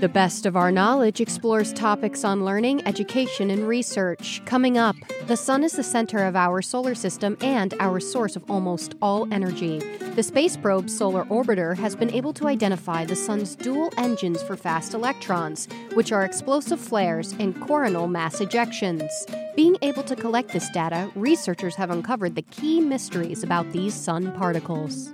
The Best of Our Knowledge explores topics on learning, education, and research. Coming up, the sun is the center of our solar system and our source of almost all energy. The space probe Solar Orbiter has been able to identify the sun's dual engines for fast electrons, which are explosive flares and coronal mass ejections. Being able to collect this data, researchers have uncovered the key mysteries about these sun particles.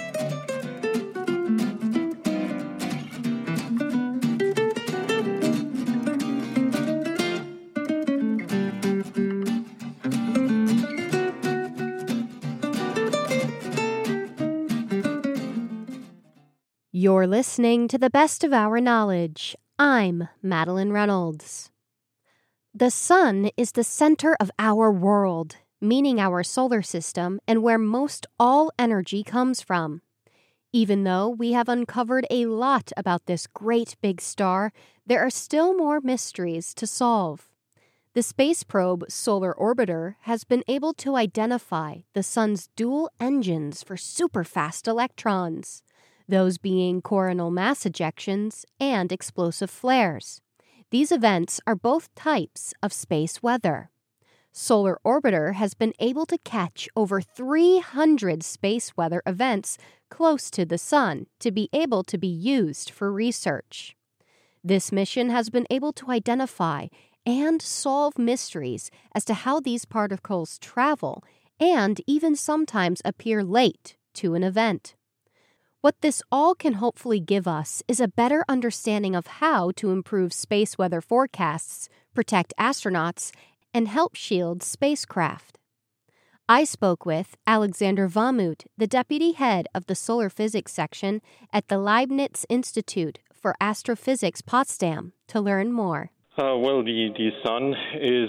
You're listening to The Best of Our Knowledge. I'm Madeline Reynolds. The sun is the center of our world, meaning our solar system, and where most all energy comes from. Even though we have uncovered a lot about this great big star, there are still more mysteries to solve. The space probe Solar Orbiter has been able to identify the sun's dual engines for superfast electrons, those being coronal mass ejections and explosive flares. These events are both types of space weather. Solar Orbiter has been able to catch over 300 space weather events close to the sun to be able to be used for research. This mission has been able to identify and solve mysteries as to how these particles travel and even sometimes appear late to an event. What this all can hopefully give us is a better understanding of how to improve space weather forecasts, protect astronauts, and help shield spacecraft. I spoke with Alexander Vahmut, the deputy head of the solar physics section at the Leibniz Institute for Astrophysics Potsdam, to learn more. The sun is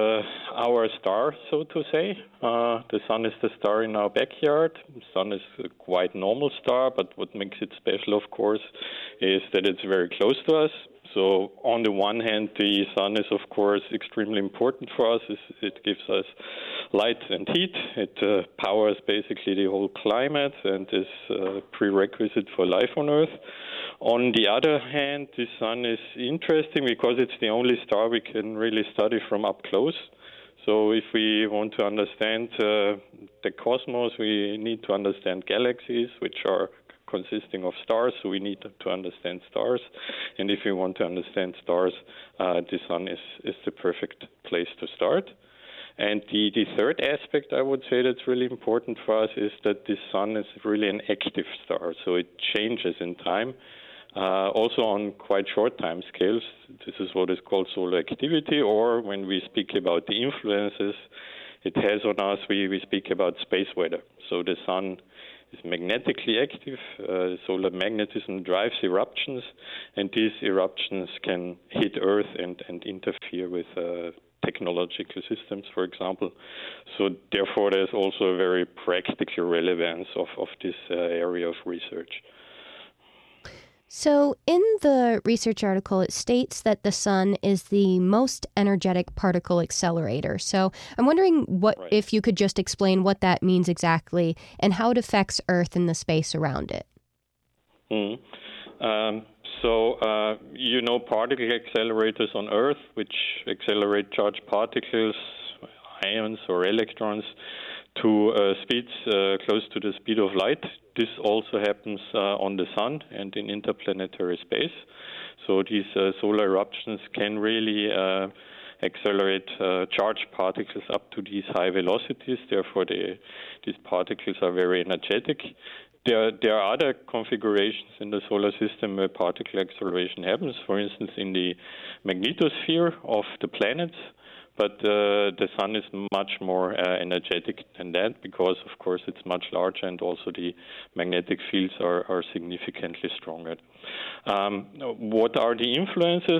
our star, so to say. The sun is the star in our backyard. The sun is a quite normal star, but what makes it special, of course, is that it's very close to us. So on the one hand, the sun is, of course, extremely important for us. It gives us light and heat. It powers basically the whole climate and is a prerequisite for life on Earth. On the other hand, the sun is interesting because it's the only star we can really study from up close. So if we want to understand the cosmos, we need to understand galaxies, which are consisting of stars, so we need to understand stars. And if we want to understand stars, the sun is the perfect place to start. And the third aspect I would say that's really important for us is that the sun is really an active star, so it changes in time. Also on quite short time scales. This is what is called solar activity, or when we speak about the influences it has on us, we speak about space weather. So the sun is magnetically active. Solar magnetism drives eruptions, and these eruptions can hit Earth and interfere with technological systems, for example. So therefore, there's also a very practical relevance of this area of research. So in the research article, it states that the sun is the most energetic particle accelerator. So I'm wondering if you could just explain what that means exactly and how it affects Earth and the space around it. Particle accelerators on Earth, which accelerate charged particles, ions or electrons, to speeds close to the speed of light. This also happens on the sun and in interplanetary space. So these solar eruptions can really accelerate charged particles up to these high velocities. Therefore, these particles are very energetic. There are other configurations in the solar system where particle acceleration happens, for instance, in the magnetosphere of the planets. But the sun is much more energetic than that because, of course, it's much larger and also the magnetic fields are significantly stronger. What are the influences?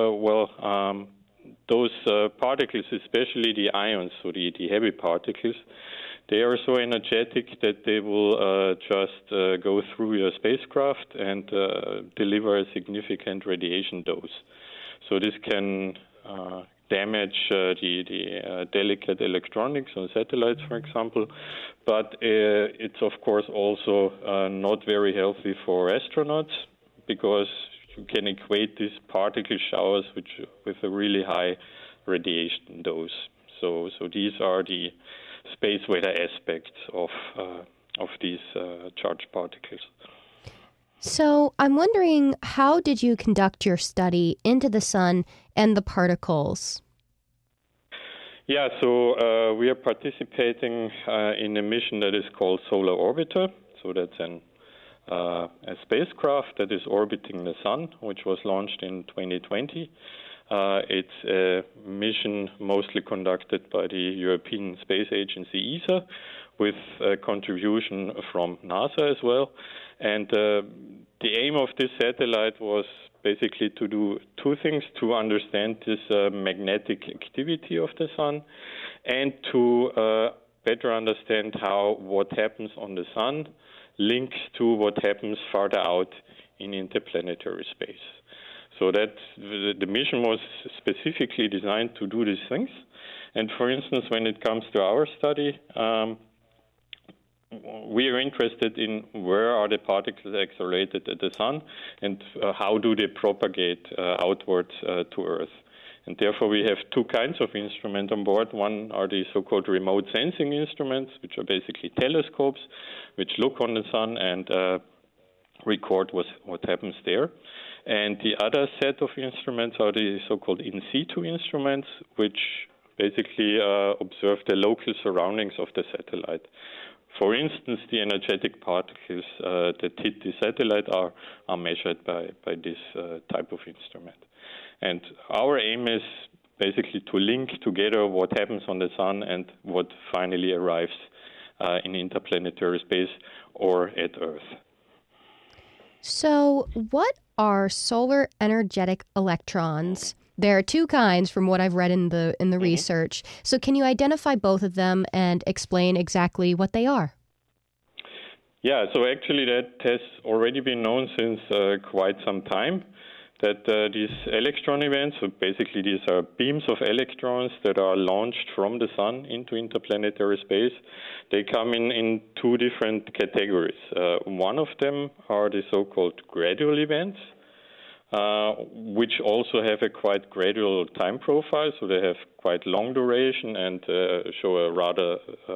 Those particles, especially the ions, so the heavy particles, they are so energetic that they will just go through your spacecraft and deliver a significant radiation dose. So this can damage the delicate electronics on satellites, for example. But it's, of course, also not very healthy for astronauts because we can equate these particle showers with a really high radiation dose. So these are the space weather aspects of these charged particles. So I'm wondering, how did you conduct your study into the sun and the particles? Yeah, so we are participating in a mission that is called Solar Orbiter. So that's a spacecraft that is orbiting the sun, which was launched in 2020. It's a mission mostly conducted by the European Space Agency, ESA, with a contribution from NASA as well. And the aim of this satellite was basically to do two things: to understand this magnetic activity of the sun, and to better understand how what happens on the sun links to what happens farther out in interplanetary space. So that the mission was specifically designed to do these things. And for instance, when it comes to our study, we are interested in where are the particles accelerated at the sun and how do they propagate outwards to Earth. And therefore, we have two kinds of instruments on board. One are the so-called remote sensing instruments, which are basically telescopes, which look on the sun and record what happens there. And the other set of instruments are the so-called in situ instruments, which basically observe the local surroundings of the satellite. For instance, the energetic particles that hit the satellite are measured by this type of instrument. And our aim is basically to link together what happens on the sun and what finally arrives in interplanetary space or at Earth. So what are solar energetic electrons? There are two kinds from what I've read in the research. So can you identify both of them and explain exactly what they are? Yeah, so actually that has already been known since quite some time, that these electron events, so basically these are beams of electrons that are launched from the sun into interplanetary space, they come in two different categories. One of them are the so-called gradual events, which also have a quite gradual time profile, so they have quite long duration and show a rather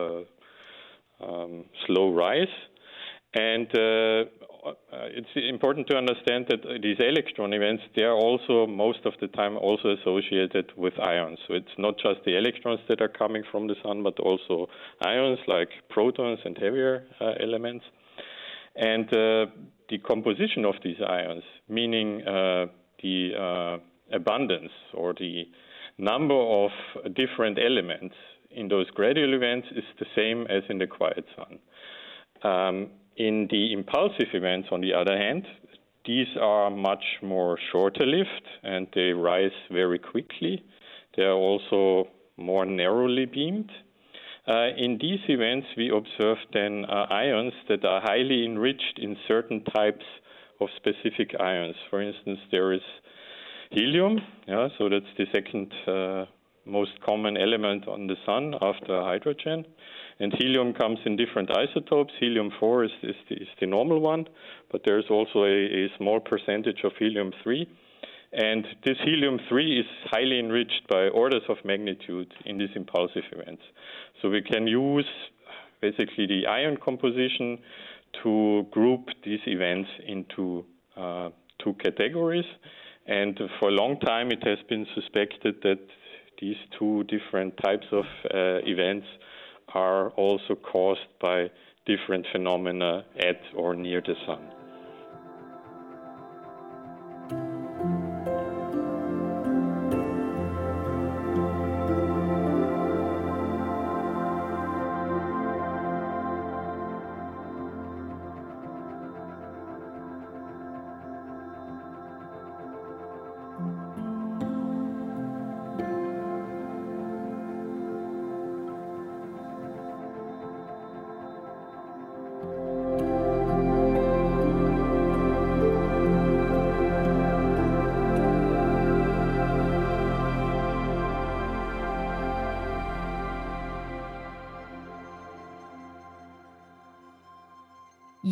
slow rise. And it's important to understand that these electron events, they are also most of the time also associated with ions. So it's not just the electrons that are coming from the sun, but also ions like protons and heavier elements. And the composition of these ions, meaning the abundance or the number of different elements in those gradual events, is the same as in the quiet sun. In the impulsive events, on the other hand, these are much more shorter-lived and they rise very quickly. They are also more narrowly beamed. In these events, we observe then ions that are highly enriched in certain types of specific ions. For instance, there is helium, so that's the second most common element on the sun after hydrogen. And helium comes in different isotopes. Helium-4 is the normal one, but there's also a small percentage of helium-3. And this helium-3 is highly enriched by orders of magnitude in these impulsive events. So we can use basically the ion composition to group these events into two categories. And for a long time, it has been suspected that these two different types of events are also caused by different phenomena at or near the sun.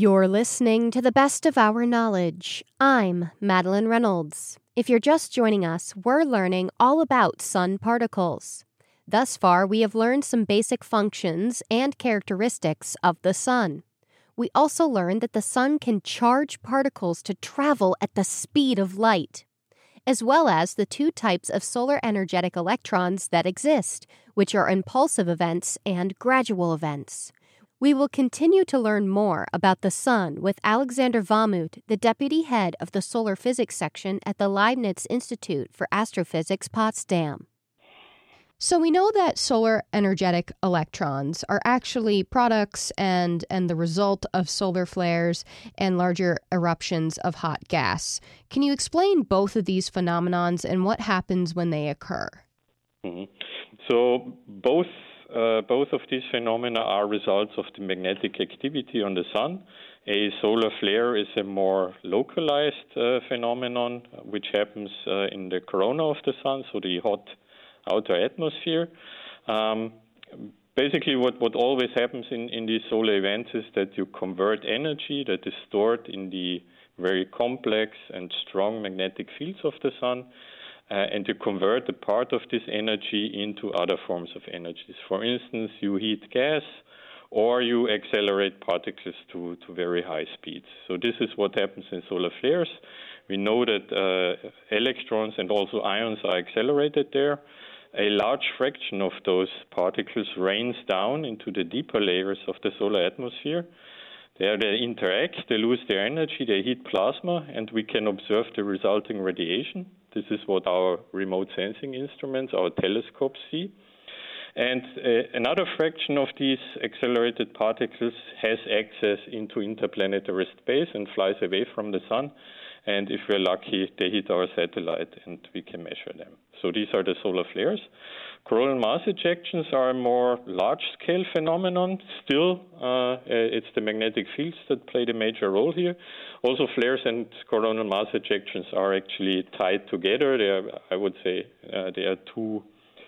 You're listening to the best of our knowledge. I'm Madeline Reynolds. If you're just joining us, we're learning all about sun particles. Thus far, we have learned some basic functions and characteristics of the sun. We also learned that the sun can charge particles to travel at the speed of light, as well as the two types of solar energetic electrons that exist, which are impulsive events and gradual events. We will continue to learn more about the sun with Alexander Vahmut, the deputy head of the solar physics section at the Leibniz Institute for Astrophysics, Potsdam. So we know that solar energetic electrons are actually products and the result of solar flares and larger eruptions of hot gas. Can you explain both of these phenomenons and what happens when they occur? Mm-hmm. So both of these phenomena are results of the magnetic activity on the sun. A solar flare is a more localized phenomenon which happens in the corona of the sun, so the hot outer atmosphere. Basically, what always happens in these solar events is that you convert energy that is stored in the very complex and strong magnetic fields of the sun, and you convert a part of this energy into other forms of energies. For instance, you heat gas, or you accelerate particles to very high speeds. So this is what happens in solar flares. We know that electrons and also ions are accelerated there. A large fraction of those particles rains down into the deeper layers of the solar atmosphere. There they interact, they lose their energy, they heat plasma, and we can observe the resulting radiation. This is what our remote sensing instruments, our telescopes, see. And another fraction of these accelerated particles has access into interplanetary space and flies away from the sun. And if we're lucky, they hit our satellite and we can measure them. So these are the solar flares. Coronal mass ejections are a more large-scale phenomenon. Still, it's the magnetic fields that play the major role here. Also, flares and coronal mass ejections are actually tied together. I would say they are two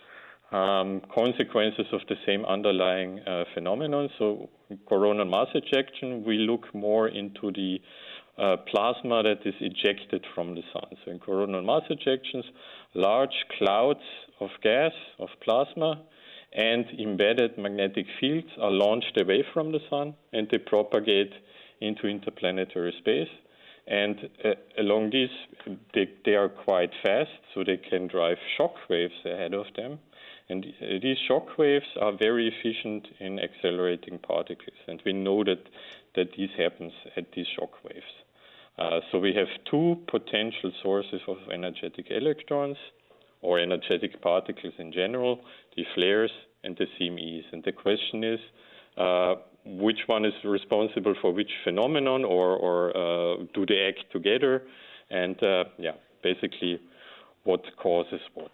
consequences of the same underlying phenomenon. So coronal mass ejection, we look more into the plasma that is ejected from the sun. So in coronal mass ejections, large clouds of gas, of plasma, and embedded magnetic fields are launched away from the sun, and they propagate into interplanetary space. And along these, they are quite fast, so they can drive shock waves ahead of them. And these shock waves are very efficient in accelerating particles, and we know that this happens at these shock waves. So we have two potential sources of energetic electrons, or energetic particles in general, the flares and the CMEs. And the question is, which one is responsible for which phenomenon, or do they act together? And basically, what causes what?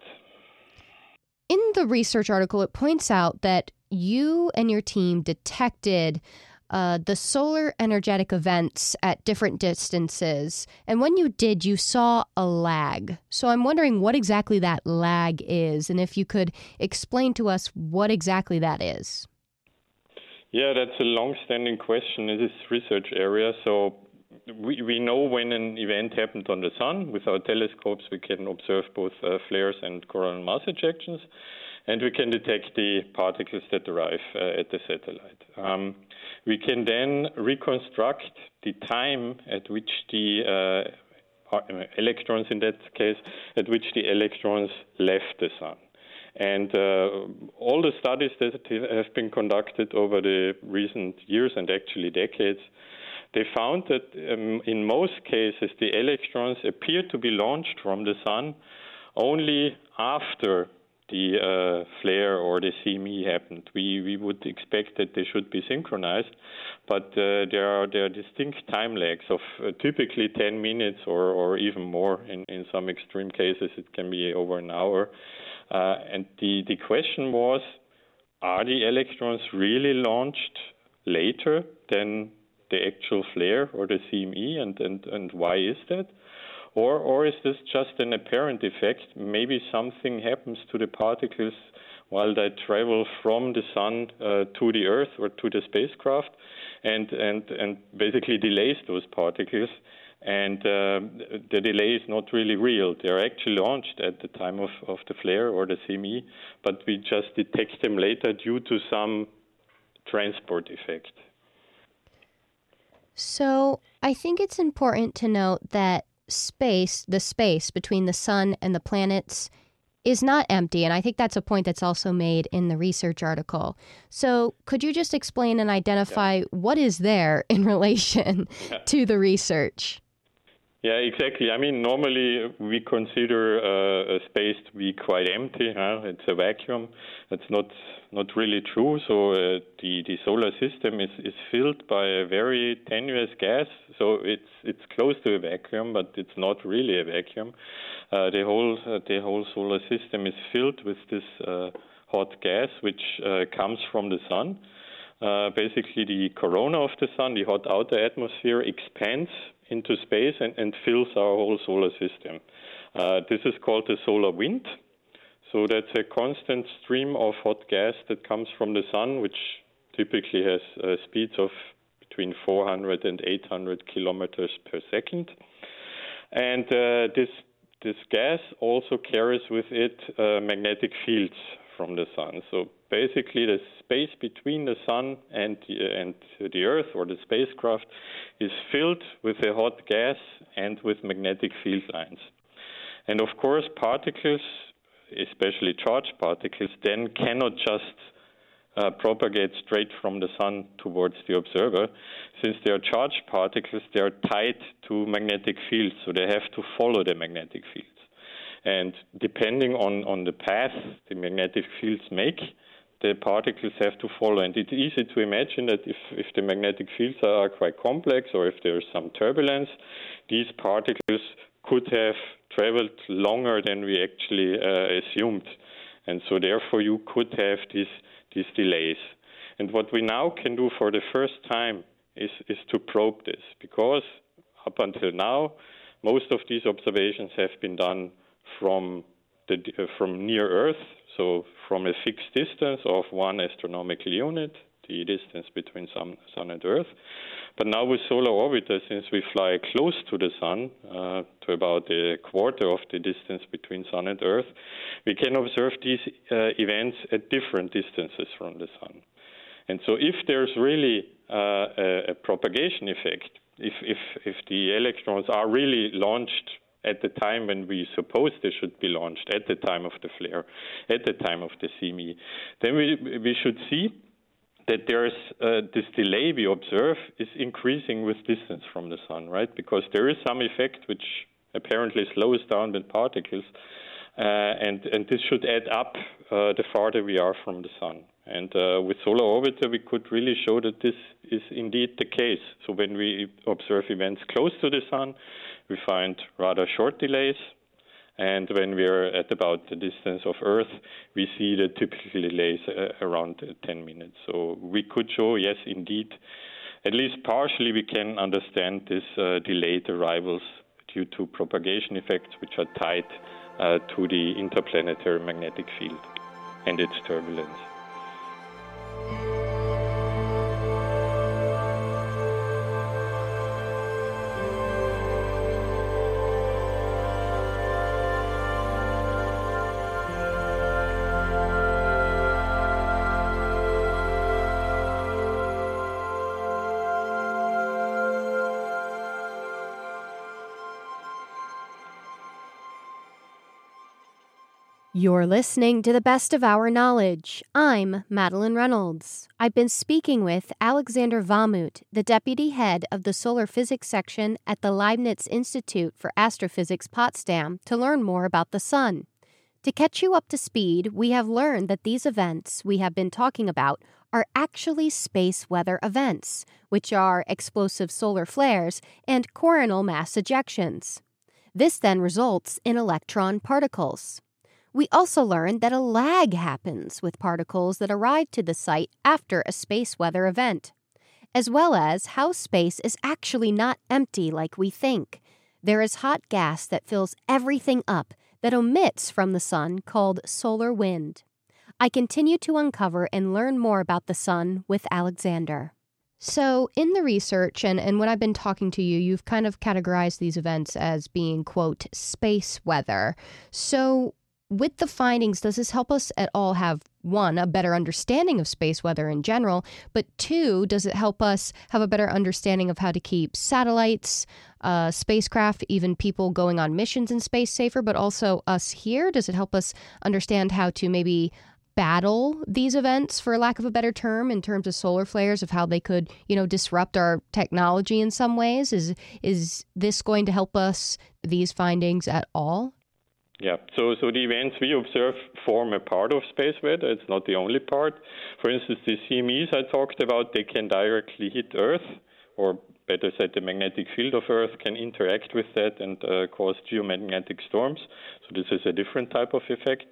In the research article, it points out that you and your team detected the solar energetic events at different distances. And when you did, you saw a lag. So I'm wondering what exactly that lag is, and if you could explain to us what exactly that is. Yeah, that's a long-standing question in this research area. So we know when an event happened on the sun. With our telescopes, we can observe both flares and coronal mass ejections, and we can detect the particles that arrive at the satellite. We can then reconstruct the time at which the electrons, in that case, at which the electrons left the sun. And all the studies that have been conducted over the recent years and actually decades, they found that in most cases the electrons appear to be launched from the sun only after the flare or the CME happened. We would expect that they should be synchronized, but there are distinct time lags of typically 10 minutes or even more. In some extreme cases, it can be over an hour. And the question was, are the electrons really launched later than the actual flare or the CME, and why is that? Or is this just an apparent effect? Maybe something happens to the particles while they travel from the sun to the Earth or to the spacecraft, and basically delays those particles. And the delay is not really real. They're actually launched at the time of the flare or the CME, but we just detect them later due to some transport effect. So I think it's important to note that the space between the sun and the planets is not empty. And I think that's a point that's also made in the research article. So could you just explain and identify what is there in relation to the research? Yeah, exactly. I mean, normally we consider a space to be quite empty. It's a vacuum. That's not really true. So the solar system is filled by a very tenuous gas. So it's close to a vacuum, but it's not really a vacuum. The whole solar system is filled with this hot gas, which comes from the sun. Basically, the corona of the sun, the hot outer atmosphere, expands into space and fills our whole solar system. This is called the solar wind. So that's a constant stream of hot gas that comes from the sun, which typically has speeds of between 400 and 800 kilometers per second. And this gas also carries with it magnetic fields from the sun. So basically, the space between the sun and the Earth or the spacecraft is filled with a hot gas and with magnetic field lines. And of course, particles, especially charged particles, then cannot just propagate straight from the sun towards the observer. Since they are charged particles, they are tied to magnetic fields, so they have to follow the magnetic fields. And depending on the path the magnetic fields make, the particles have to follow. And it's easy to imagine that if the magnetic fields are quite complex or if there's some turbulence, these particles could have traveled longer than we actually assumed. And so therefore you could have these delays. And what we now can do for the first time is to probe this, because up until now, most of these observations have been done from near Earth, so from a fixed distance of 1 astronomical unit, the distance between sun and Earth. But now with solar orbiter, since we fly close to the sun, to about a quarter of the distance between sun and Earth, we can observe these events at different distances from the sun. And so if there's really a propagation effect, if the electrons are really launched at the time when we suppose they should be launched, at the time of the flare, at the time of the CME, then we should see that there's this delay we observe is increasing with distance from the sun, right? Because there is some effect which apparently slows down the particles, and this should add up the farther we are from the sun. And with solar orbiter, we could really show that this is indeed the case. So when we observe events close to the sun, we find rather short delays. And when we're at about the distance of Earth, we see the typical delays around 10 minutes. So we could show, yes, indeed, at least partially we can understand this delayed arrivals due to propagation effects which are tied to the interplanetary magnetic field and its turbulence. You're listening to the best of our knowledge. I'm Madeline Reynolds. I've been speaking with Alexander Vahmut, the deputy head of the solar physics section at the Leibniz Institute for Astrophysics Potsdam, to learn more about the sun. To catch you up to speed, we have learned that these events we have been talking about are actually space weather events, which are explosive solar flares and coronal mass ejections. This then results in electron particles. We also learned that a lag happens with particles that arrive to the site after a space weather event, as well as how space is actually not empty like we think. There is hot gas that fills everything up that emits from the sun called solar wind. I continue to uncover and learn more about the sun with Alexander. So in the research, and when I've been talking to you, you've kind of categorized these events as being, quote, space weather. So with the findings, does this help us at all have, one, a better understanding of space weather in general, but two, does it help us have a better understanding of how to keep satellites, spacecraft, even people going on missions in space safer, but also us here? Does it help us understand how to maybe battle these events, for lack of a better term, in terms of solar flares, of how they could, disrupt our technology in some ways? Is this going to help us, these findings, at all? Yeah, so the events we observe form a part of space weather. It's not the only part. For instance, the CMEs I talked about, they can directly hit Earth, or better said, the magnetic field of Earth can interact with that and cause geomagnetic storms. So this is a different type of effect.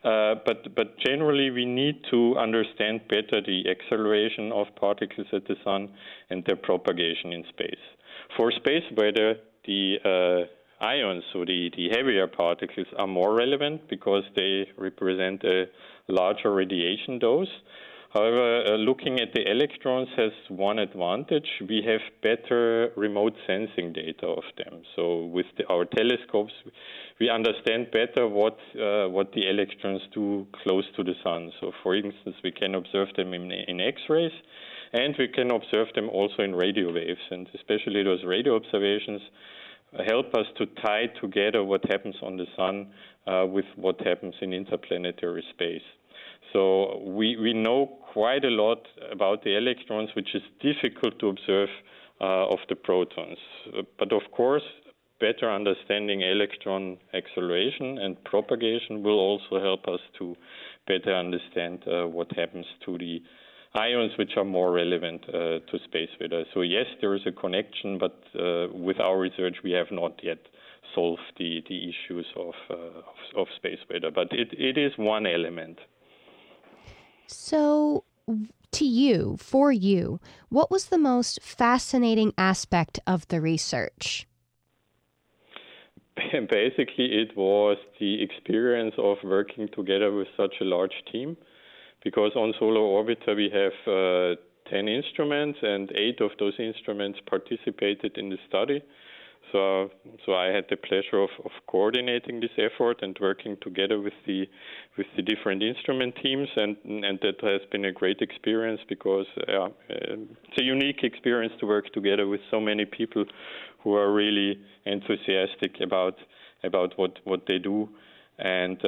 But generally, we need to understand better the acceleration of particles at the sun and their propagation in space. For space weather, the ions, so the heavier particles, are more relevant because they represent a larger radiation dose. However, looking at the electrons has one advantage. We have better remote sensing data of them. So with our telescopes, we understand better what the electrons do close to the sun. So for instance, we can observe them in X-rays, and we can observe them also in radio waves. And especially those radio observations help us to tie together what happens on the sun with what happens in interplanetary space. So we know quite a lot about the electrons, which is difficult to observe of the protons. But of course, better understanding electron acceleration and propagation will also help us to better understand what happens to the ions, which are more relevant to space weather. So yes, there is a connection, but with our research, we have not yet solved the issues of space weather. But it is one element. So, for you, what was the most fascinating aspect of the research? Basically, it was the experience of working together with such a large team, because on Solar Orbiter we have 10 instruments, and 8 of those instruments participated in the study. So I had the pleasure of coordinating this effort and working together with the different instrument teams, and that has been a great experience because it's a unique experience to work together with so many people who are really enthusiastic about what they do, and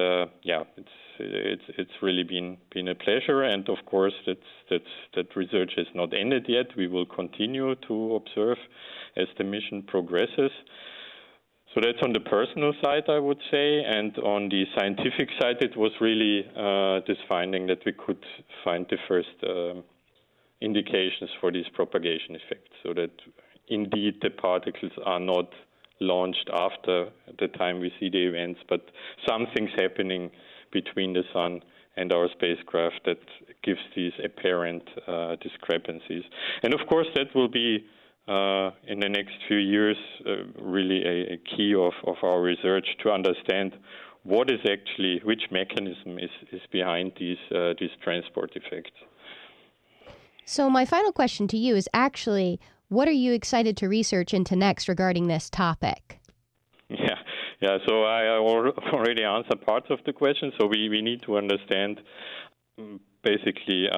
it's really been a pleasure. And of course that research has not ended yet. We will continue to observe as the mission progresses. So that's on the personal side, I would say. And on the scientific side, it was really this finding that we could find the first indications for these propagation effects, so that indeed the particles are not launched after the time we see the events, but something's happening between the sun and our spacecraft that gives these apparent discrepancies. And of course, that will be in the next few years really a key of our research, to understand what is actually, which mechanism is behind these transport effects. So my final question to you is actually, what are you excited to research into next regarding this topic? Yeah. So I already answered parts of the question. So we need to understand basically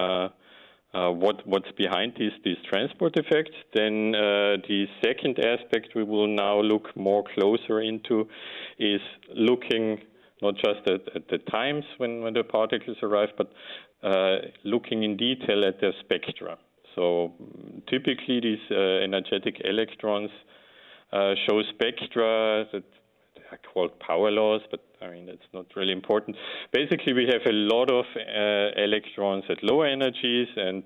what's behind these transport effects. Then the second aspect we will now look more closer into is looking not just at the times when the particles arrive, but looking in detail at their spectra. So typically these energetic electrons show spectra that are called power laws, but I mean that's not really important. Basically, we have a lot of electrons at lower energies and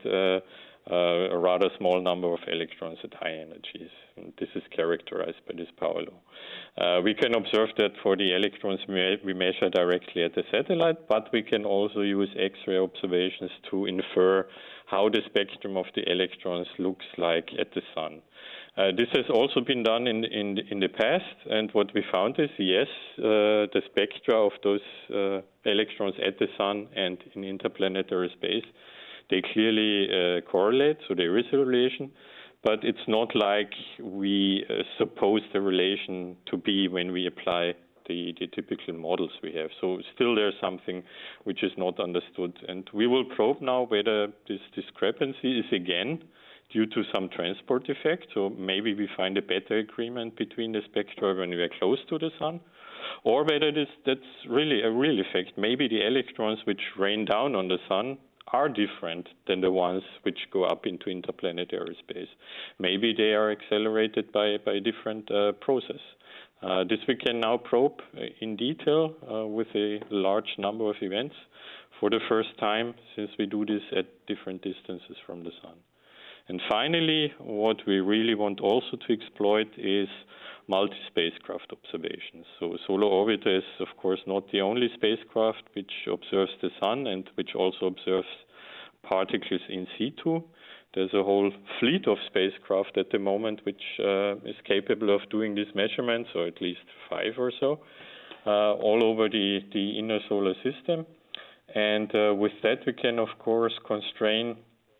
a rather small number of electrons at high energies. And this is characterized by this power law. We can observe that for the electrons we measure directly at the satellite, but we can also use X-ray observations to infer how the spectrum of the electrons looks like at the sun. This has also been done in the past, and what we found is, yes, the spectra of those electrons at the Sun and in interplanetary space, they clearly correlate, so there is a relation, but it's not like we suppose the relation to be when we apply the typical models we have. So still there's something which is not understood, and we will probe now whether this discrepancy is again due to some transport effect, so maybe we find a better agreement between the spectra when we are close to the Sun, or whether that's really a real effect. Maybe the electrons which rain down on the Sun are different than the ones which go up into interplanetary space. Maybe they are accelerated by a different process. This we can now probe in detail with a large number of events for the first time, since we do this at different distances from the Sun. And finally, what we really want also to exploit is multi-spacecraft observations. So Solar Orbiter is, of course, not the only spacecraft which observes the Sun and which also observes particles in situ. There's a whole fleet of spacecraft at the moment which is capable of doing these measurements, or at least 5 or so, all over the inner solar system. And with that, we can, of course, constrain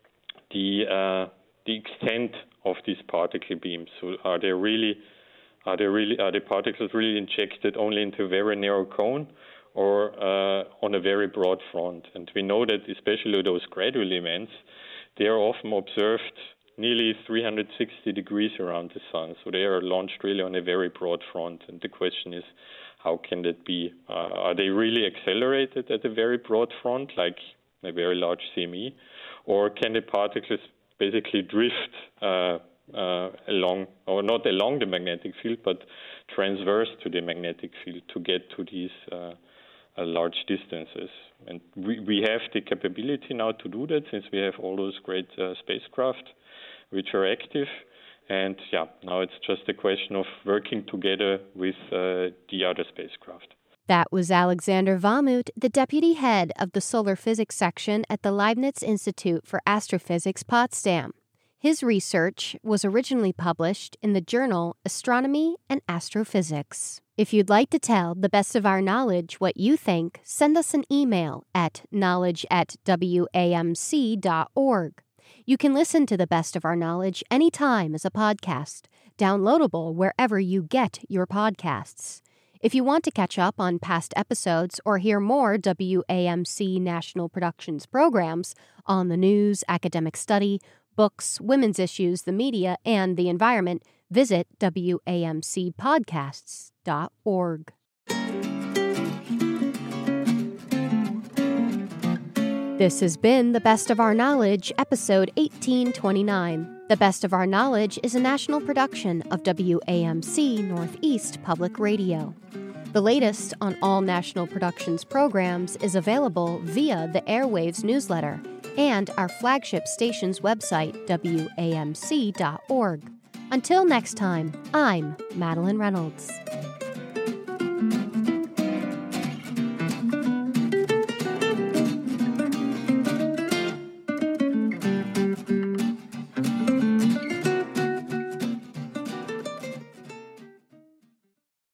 the extent of these particle beams. So are the particles really injected only into a very narrow cone, or on a very broad front? And we know that especially those gradual events, they are often observed nearly 360 degrees around the Sun. So they are launched really on a very broad front. And the question is, how can that be? Are they really accelerated at a very broad front, like a very large CME? Or can the particles basically drift along, or not along the magnetic field, but transverse to the magnetic field to get to these large distances? And we have the capability now to do that, since we have all those great spacecraft which are active. And now it's just a question of working together with the other spacecraft. That was Alexander Vahmut, the deputy head of the solar physics section at the Leibniz Institute for Astrophysics, Potsdam. His research was originally published in the journal Astronomy and Astrophysics. If you'd like to tell the best of our knowledge what you think, send us an email at knowledge@wamc.org. You can listen to the best of our knowledge anytime as a podcast, downloadable wherever you get your podcasts. If you want to catch up on past episodes or hear more WAMC National Productions programs on the news, academic study, books, women's issues, the media, and the environment, visit WAMCpodcasts.org. This has been The Best of Our Knowledge, episode 1829. The Best of Our Knowledge is a national production of WAMC Northeast Public Radio. The latest on all National Productions programs is available via the Airwaves newsletter and our flagship station's website, WAMC.org. Until next time, I'm Madeline Reynolds.